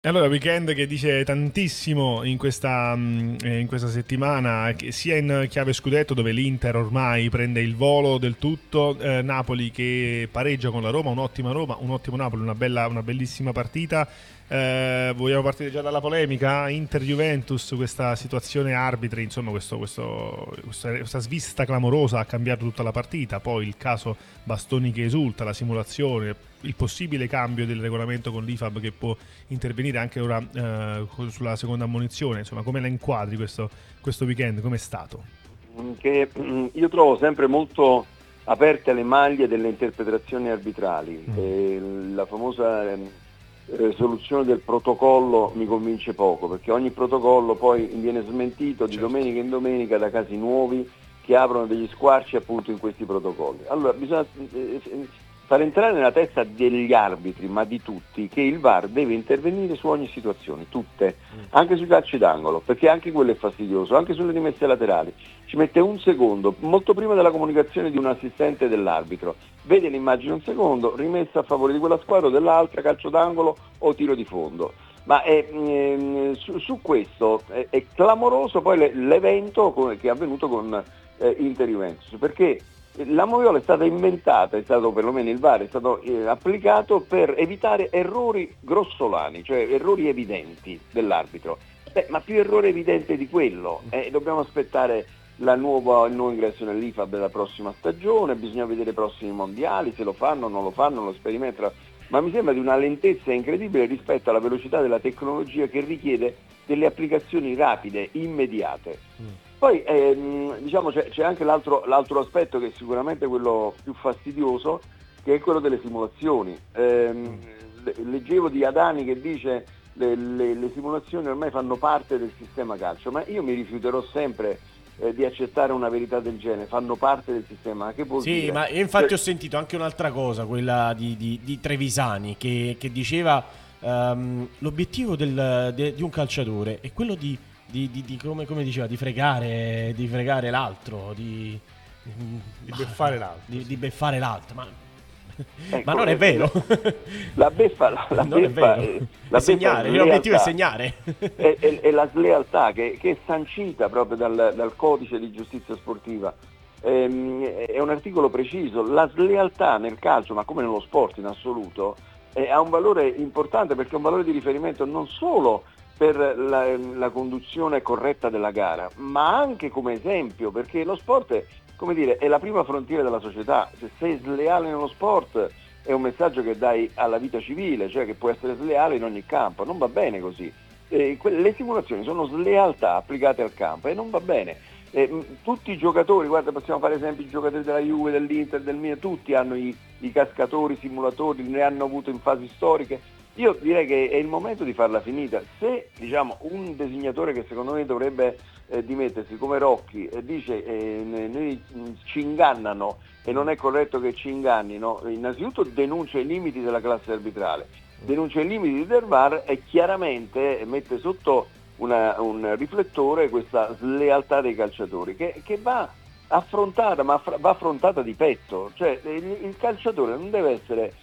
E allora, weekend che dice tantissimo in questa settimana, sia in chiave scudetto dove l'Inter ormai prende il volo del tutto, Napoli che pareggia con la Roma, un ottimo Napoli, una bellissima partita. Vogliamo partire già dalla polemica Inter-Juventus, questa situazione arbitri, insomma questa svista clamorosa ha cambiato tutta la partita, poi il caso Bastoni che esulta, la simulazione, il possibile cambio del regolamento con l'IFAB che può intervenire anche ora sulla seconda ammonizione. Insomma, come la inquadri questo weekend? Com'è stato? Che io trovo sempre molto aperte le maglie delle interpretazioni arbitrali. La famosa soluzione del protocollo mi convince poco, perché ogni protocollo poi viene smentito di domenica in domenica da casi nuovi che aprono degli squarci appunto in questi protocolli. Allora bisogna far entrare nella testa degli arbitri, ma di tutti, che il VAR deve intervenire su ogni situazione, tutte, anche sui calci d'angolo, perché anche quello è fastidioso, anche sulle rimesse laterali. Ci mette un secondo, molto prima della comunicazione di un assistente dell'arbitro. Vede l'immagine un secondo, rimessa a favore di quella squadra o dell'altra, calcio d'angolo o tiro di fondo. Ma su questo è clamoroso poi l'evento che è avvenuto con Inter-Juventus, perché la moviola è stata inventata, è stato perlomeno il VAR è stato applicato per evitare errori grossolani, cioè errori evidenti dell'arbitro. Ma più errore evidente di quello, dobbiamo aspettare il nuovo ingresso nell'IFAB della prossima stagione, bisogna vedere i prossimi mondiali, se lo fanno, non lo fanno, lo sperimentano, ma mi sembra di una lentezza incredibile rispetto alla velocità della tecnologia che richiede delle applicazioni rapide, immediate. Poi diciamo c'è anche l'altro aspetto che è sicuramente quello più fastidioso, che è quello delle simulazioni. Leggevo di Adani che dice le simulazioni ormai fanno parte del sistema calcio, ma io mi rifiuterò sempre di accettare una verità del genere, fanno parte del sistema. Che vuol dire? Sì, ma infatti ho sentito anche un'altra cosa, quella di Trevisani, che diceva l'obiettivo di un calciatore è quello di come diceva, di fregare l'altro, di beffare l'altro. Di beffare l'altro, ma Ecco, non è vero. La beffa, Non è vero. È segnare, l'obiettivo è segnare. È la slealtà che è sancita proprio dal codice di giustizia sportiva. È un articolo preciso. La slealtà nel calcio, ma come nello sport in assoluto, ha un valore importante, perché è un valore di riferimento non solo per la conduzione corretta della gara, ma anche come esempio, perché lo sport come dire, è la prima frontiera della società. Se sei sleale nello sport è un messaggio che dai alla vita civile, cioè che puoi essere sleale in ogni campo. Non va bene così. Le simulazioni sono slealtà applicate al campo e non va bene. Tutti i giocatori, guarda, possiamo fare esempi, i giocatori della Juve, dell'Inter, del Milan, tutti hanno i cascatori, i simulatori, ne hanno avuto in fasi storiche. Io direi che è il momento di farla finita. Se diciamo un designatore che secondo me dovrebbe dimettersi come Rocchi dice noi ci ingannano e non è corretto che ci ingannino, innanzitutto denuncia i limiti della classe arbitrale, denuncia i limiti del VAR e chiaramente mette sotto un riflettore questa slealtà dei calciatori che va affrontata, ma va affrontata di petto. Cioè il calciatore non deve essere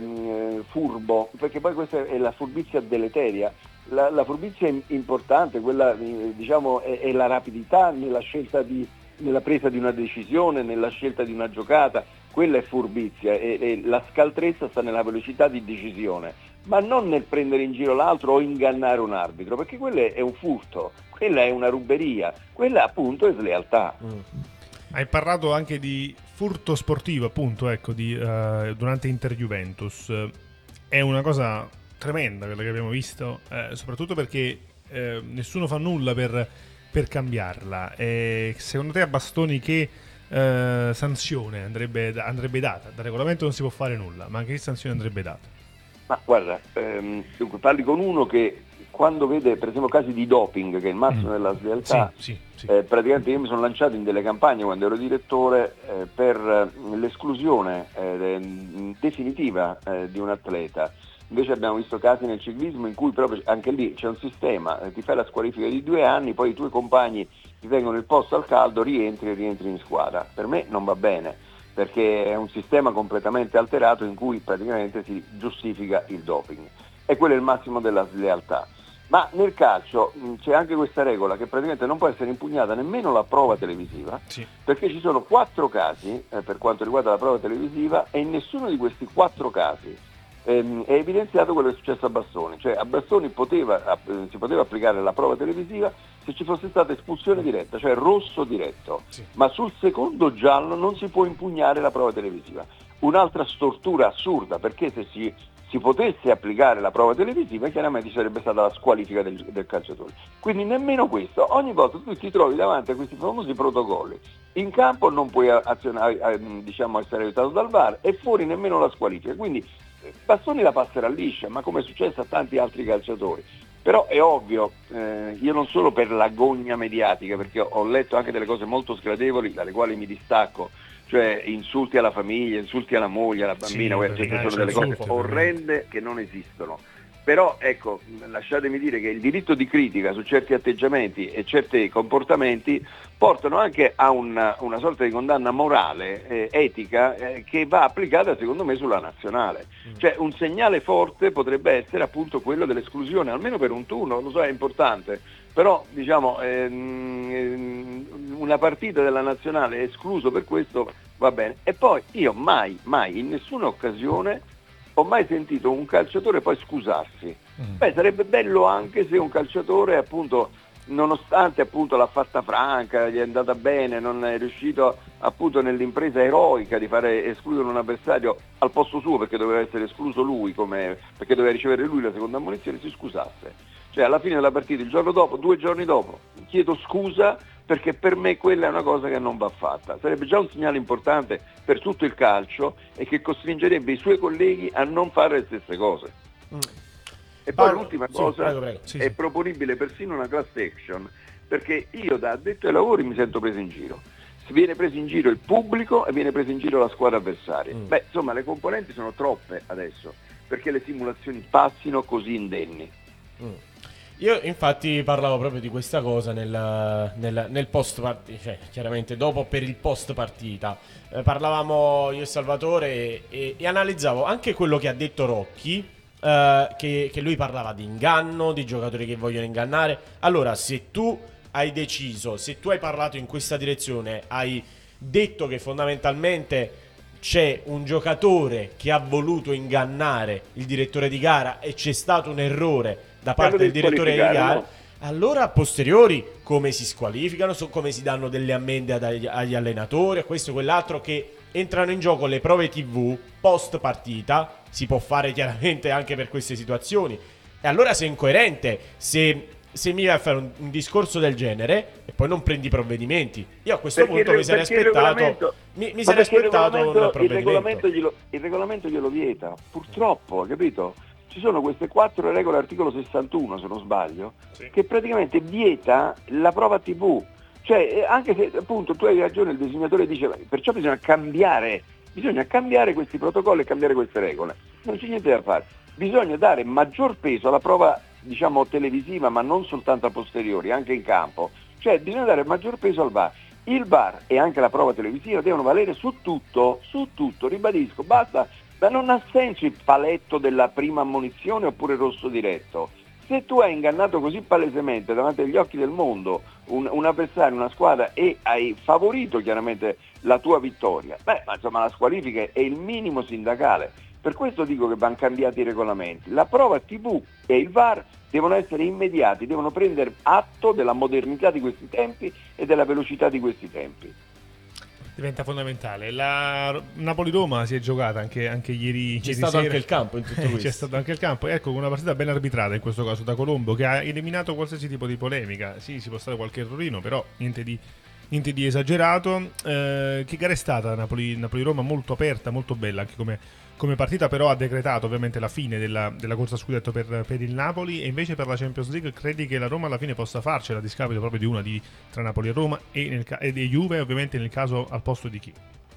furbo, perché poi questa è la furbizia deleteria. La furbizia importante, quella diciamo è la rapidità nella presa di una decisione, nella scelta di una giocata, quella è furbizia, e la scaltrezza sta nella velocità di decisione, ma non nel prendere in giro l'altro o ingannare un arbitro, perché quello è un furto, quella è una ruberia, quella appunto è slealtà. Hai parlato anche di furto sportivo, appunto, ecco, durante Inter-Juventus. È una cosa tremenda quella che abbiamo visto, soprattutto perché nessuno fa nulla per cambiarla. Secondo te a Bastoni che sanzione andrebbe data? Dal regolamento non si può fare nulla, ma che sanzione andrebbe data? Ma guarda, dunque, parli con uno che quando vede per esempio casi di doping, che è il massimo della slealtà, sì. praticamente io mi sono lanciato in delle campagne quando ero direttore per l'esclusione definitiva di un atleta. Invece abbiamo visto casi nel ciclismo in cui proprio anche lì c'è un sistema, ti fai la squalifica di 2 anni, poi i tuoi compagni ti tengono il posto al caldo, rientri in squadra. Per me non va bene, perché è un sistema completamente alterato in cui praticamente si giustifica il doping. e quello è il massimo della slealtà. Ma nel calcio c'è anche questa regola che praticamente non può essere impugnata nemmeno la prova televisiva, Sì. perché ci sono 4 casi per quanto riguarda la prova televisiva, e in nessuno di questi 4 casi è evidenziato quello che è successo a Bastoni. Cioè a Bastoni si poteva applicare la prova televisiva se ci fosse stata espulsione diretta, cioè rosso diretto, Sì. ma sul secondo giallo non si può impugnare la prova televisiva. Un'altra stortura assurda, perché se si potesse applicare la prova televisiva, chiaramente ci sarebbe stata la squalifica del calciatore. Quindi nemmeno questo. Ogni volta tu ti trovi davanti a questi famosi protocolli. In campo non puoi essere aiutato dal VAR, e fuori nemmeno la squalifica. Quindi Bastoni la passerà liscia, ma come è successo a tanti altri calciatori. Però è ovvio, io non solo per l'agonia mediatica, perché ho letto anche delle cose molto sgradevoli dalle quali mi distacco, cioè insulti alla famiglia, insulti alla moglie, alla bambina, Sì, sono delle cose orrende che non esistono. Però ecco, lasciatemi dire che il diritto di critica su certi atteggiamenti e certi comportamenti portano anche a una sorta di condanna morale, etica, che va applicata secondo me sulla nazionale. Cioè un segnale forte potrebbe essere appunto quello dell'esclusione, almeno per un turno, lo so, è importante, però diciamo una partita della nazionale escluso per questo va bene. E poi io mai in nessuna occasione ho mai sentito un calciatore poi scusarsi. Beh, sarebbe bello anche se un calciatore appunto, nonostante appunto l'ha fatta franca, gli è andata bene, non è riuscito appunto nell'impresa eroica di fare escludere un avversario al posto suo, perché doveva essere escluso lui, perché doveva ricevere lui la seconda ammonizione, si scusasse. Cioè alla fine della partita, il giorno dopo, 2 giorni dopo, chiedo scusa perché per me quella è una cosa che non va fatta. Sarebbe già un segnale importante per tutto il calcio e che costringerebbe i suoi colleghi a non fare le stesse cose. E poi l'ultima cosa, prego. è proponibile persino una class action, perché io da addetto ai lavori mi sento preso in giro. Viene preso in giro il pubblico e viene preso in giro la squadra avversaria. Beh, insomma, le componenti sono troppe adesso perché le simulazioni passino così indenni. Io infatti parlavo proprio di questa cosa nel post partita, cioè chiaramente dopo, per il post partita parlavamo io e Salvatore e analizzavo anche quello che ha detto Rocchi, che lui parlava di inganno, di giocatori che vogliono ingannare. Allora, se tu hai deciso, se tu hai parlato in questa direzione, hai detto che fondamentalmente c'è un giocatore che ha voluto ingannare il direttore di gara e c'è stato un errore da parte del direttore di gara, no? Allora a posteriori come si squalificano, come si danno delle ammende agli allenatori, a questo e quell'altro, che entrano in gioco le prove TV post partita. Si può fare chiaramente anche per queste situazioni. E allora sei incoerente se mi vai a fare un discorso del genere e poi non prendi provvedimenti. Io a questo punto mi sarei aspettato un provvedimento. Il regolamento glielo vieta, purtroppo, capito? Ci sono queste 4 regole, articolo 61 se non sbaglio, sì, che praticamente vieta la prova TV. Cioè, anche se appunto tu hai ragione, il disegnatore dice perciò bisogna cambiare questi protocolli e cambiare queste regole. Non c'è niente da fare. Bisogna dare maggior peso alla prova, diciamo, televisiva, ma non soltanto a posteriori, anche in campo. Cioè bisogna dare maggior peso al VAR. Il VAR e anche la prova televisiva devono valere su tutto, ribadisco, basta. Ma non ha senso il paletto della prima ammonizione oppure rosso diretto. Se tu hai ingannato così palesemente davanti agli occhi del mondo un avversario, una squadra, e hai favorito chiaramente la tua vittoria, ma insomma la squalifica è il minimo sindacale. Per questo dico che vanno cambiati i regolamenti. La prova TV e il VAR devono essere immediati, devono prendere atto della modernità di questi tempi e della velocità di questi tempi. Diventa fondamentale. La Napoli-Roma si è giocata anche ieri. C'è stato anche il campo in tutto questo. C'è stato anche il campo. Ecco, una partita ben arbitrata in questo caso da Colombo, che ha eliminato qualsiasi tipo di polemica. Sì, si può stare qualche errorino, però niente di esagerato. Che gara è stata Napoli-Roma? Molto aperta, molto bella anche come partita, però ha decretato ovviamente la fine della corsa a scudetto per il Napoli. E invece per la Champions League credi che la Roma alla fine possa farcela, a discapito proprio di una tra Napoli e Roma e di Juve, ovviamente nel caso al posto di chi?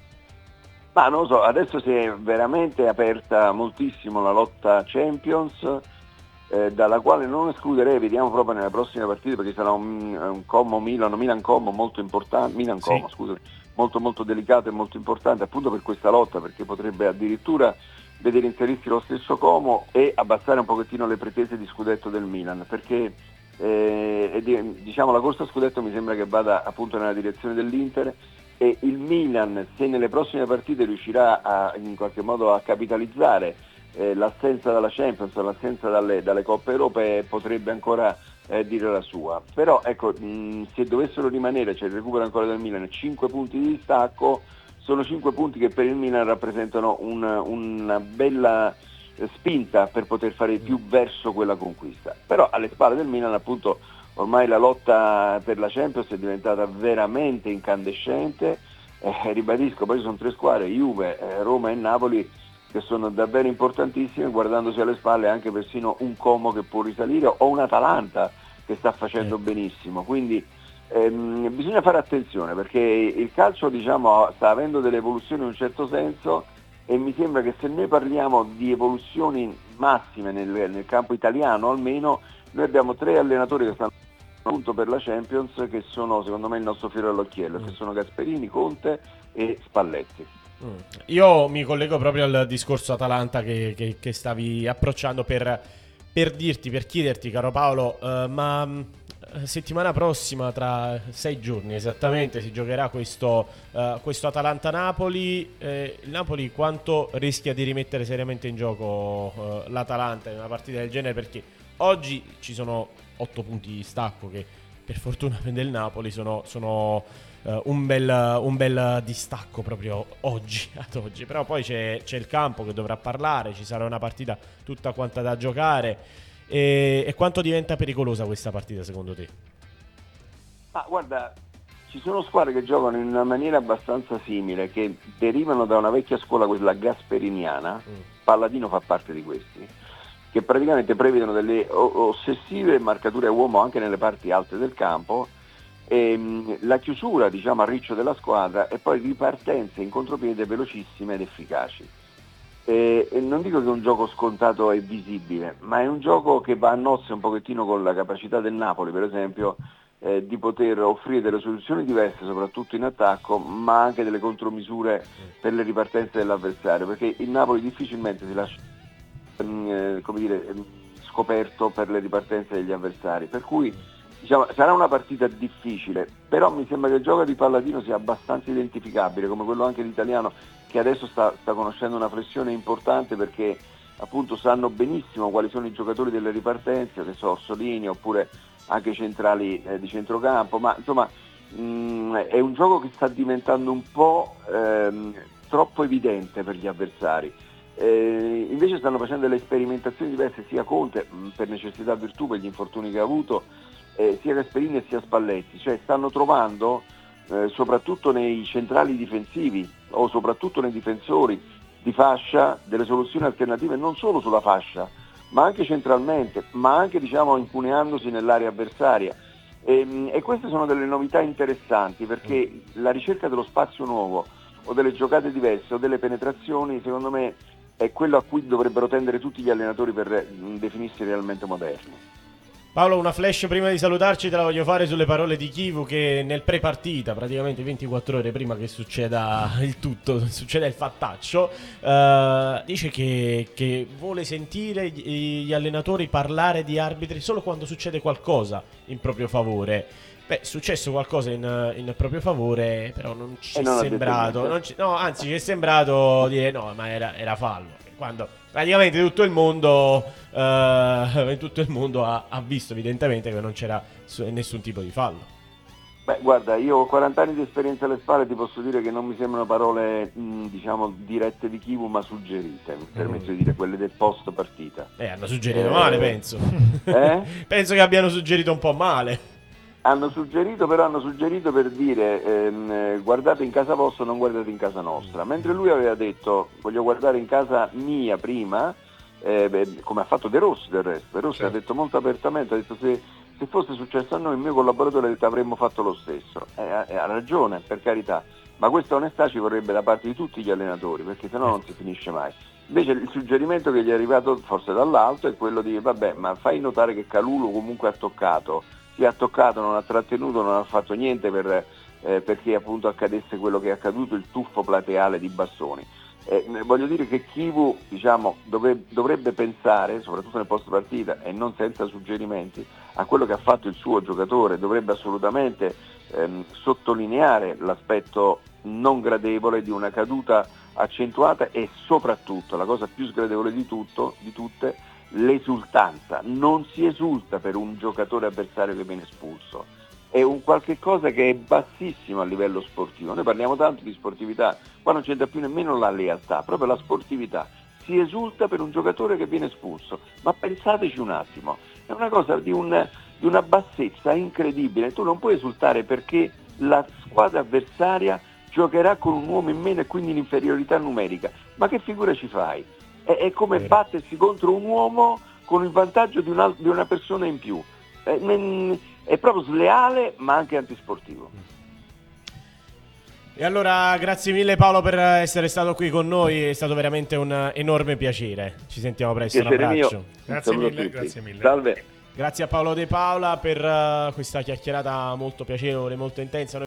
Ma non lo so, adesso si è veramente aperta moltissimo la lotta Champions, dalla quale non escluderei, vediamo proprio nelle prossime partite, perché sarà un Como Milan Como molto importante, molto molto delicato e molto importante appunto per questa lotta, perché potrebbe addirittura vedere inserirsi lo stesso Como e abbassare un pochettino le pretese di scudetto del Milan, perché diciamo la corsa a scudetto mi sembra che vada appunto nella direzione dell'Inter, e il Milan, se nelle prossime partite riuscirà in qualche modo a capitalizzare l'assenza dalla Champions, l'assenza dalle coppe europee, potrebbe ancora dire la sua. Però ecco, se dovessero rimanere, cioè il recupero ancora del Milan, 5 punti di distacco, sono 5 punti che per il Milan rappresentano una bella spinta per poter fare più verso quella conquista. Però alle spalle del Milan appunto ormai la lotta per la Champions è diventata veramente incandescente, ribadisco, poi ci sono 3 squadre, Juve, Roma e Napoli, che sono davvero importantissime, guardandosi alle spalle anche persino un Como che può risalire o un Atalanta che sta facendo benissimo, quindi bisogna fare attenzione, perché il calcio, diciamo, sta avendo delle evoluzioni in un certo senso, e mi sembra che se noi parliamo di evoluzioni massime nel campo italiano, almeno noi abbiamo 3 allenatori che stanno appunto per la Champions, che sono secondo me il nostro fiore all'occhiello, che sono Gasperini, Conte e Spalletti. Io mi collego proprio al discorso Atalanta che stavi approcciando per chiederti, caro Paolo, ma settimana prossima, tra 6 giorni esattamente, si giocherà questo Atalanta-Napoli. Il Napoli quanto rischia di rimettere seriamente in gioco l'Atalanta in una partita del genere? Perché oggi ci sono 8 punti di stacco che per fortuna del Napoli sono un bel distacco proprio oggi, ad oggi. Però poi c'è il campo che dovrà parlare, ci sarà una partita tutta quanta da giocare. E quanto diventa pericolosa questa partita secondo te? Guarda, ci sono squadre che giocano in una maniera abbastanza simile, che derivano da una vecchia scuola, quella gasperiniana. Palladino fa parte di questi, che praticamente prevedono delle ossessive marcature a uomo anche nelle parti alte del campo, la chiusura, diciamo, a riccio della squadra, e poi ripartenze in contropiede velocissime ed efficaci. E non dico che un gioco scontato è visibile, ma è un gioco che va a nozze un pochettino con la capacità del Napoli, per esempio, di poter offrire delle soluzioni diverse, soprattutto in attacco, ma anche delle contromisure per le ripartenze dell'avversario, perché il Napoli difficilmente si lascia scoperto per le ripartenze degli avversari, per cui diciamo, sarà una partita difficile, però mi sembra che il gioco di Palladino sia abbastanza identificabile, come quello anche l'italiano, che adesso sta conoscendo una flessione importante, perché appunto sanno benissimo quali sono i giocatori delle ripartenze, che sono Orsolini oppure anche i centrali di centrocampo, ma insomma è un gioco che sta diventando un po' troppo evidente per gli avversari. Invece stanno facendo delle sperimentazioni diverse, sia Conte per necessità virtù, per gli infortuni che ha avuto, sia Gasperini e sia Spalletti, cioè stanno trovando soprattutto nei centrali difensivi o soprattutto nei difensori di fascia delle soluzioni alternative, non solo sulla fascia ma anche centralmente, ma anche diciamo incuneandosi nell'area avversaria, e queste sono delle novità interessanti, perché la ricerca dello spazio nuovo o delle giocate diverse o delle penetrazioni, secondo me, è quello a cui dovrebbero tendere tutti gli allenatori per definirsi realmente moderni. Paolo, una flash prima di salutarci te la voglio fare sulle parole di Chivu, che nel pre-partita, praticamente 24 ore prima che succeda il tutto, succeda il fattaccio, dice che vuole sentire gli allenatori parlare di arbitri solo quando succede qualcosa in proprio favore. Beh, è successo qualcosa in proprio favore, però non ci è sembrato, anzi ci è sembrato dire no, ma era fallo, quando praticamente tutto il mondo ha visto evidentemente che non c'era nessun tipo di fallo. Beh, guarda, io ho 40 anni di esperienza alle spalle, ti posso dire che non mi sembrano parole diciamo dirette di Chivu, ma suggerite, mi permetto di dire, quelle del post partita. Hanno suggerito male, penso. Penso che abbiano suggerito un po' male. Hanno suggerito per dire guardate in casa vostra, non guardate in casa nostra, mentre lui aveva detto voglio guardare in casa mia prima, come ha fatto De Rossi del resto. De Rossi certo. Ha detto molto apertamente, ha detto se fosse successo a noi, il mio collaboratore, ha detto avremmo fatto lo stesso. Ha ragione, per carità, ma questa onestà ci vorrebbe da parte di tutti gli allenatori, perché sennò non si finisce mai. Invece il suggerimento che gli è arrivato forse dall'alto è quello di vabbè, ma fai notare che Calulu comunque ha toccato, non ha trattenuto, non ha fatto niente perché appunto accadesse quello che è accaduto, il tuffo plateale di Bastoni. Voglio dire che Chivu, diciamo, dovrebbe pensare, soprattutto nel post partita e non senza suggerimenti, a quello che ha fatto il suo giocatore. Dovrebbe assolutamente sottolineare l'aspetto non gradevole di una caduta accentuata e soprattutto, la cosa più sgradevole di tutte, l'esultanza. Non si esulta per un giocatore avversario che viene espulso. È un qualche cosa che è bassissimo a livello sportivo. Noi parliamo tanto di sportività, qua non c'entra più nemmeno la lealtà, proprio la sportività. Si esulta per un giocatore che viene espulso, ma pensateci un attimo, è una cosa di una bassezza incredibile. Tu non puoi esultare perché la squadra avversaria giocherà con un uomo in meno e quindi in inferiorità numerica. Ma che figura ci fai? È come battersi contro un uomo con il vantaggio di una persona in più. È proprio sleale, ma anche antisportivo. E allora grazie mille Paolo per essere stato qui con noi, è stato veramente un enorme piacere. Ci sentiamo presto, Piacere un abbraccio. mio. Grazie mille. Salve. Grazie a Paolo De Paola per questa chiacchierata molto piacevole, molto intensa.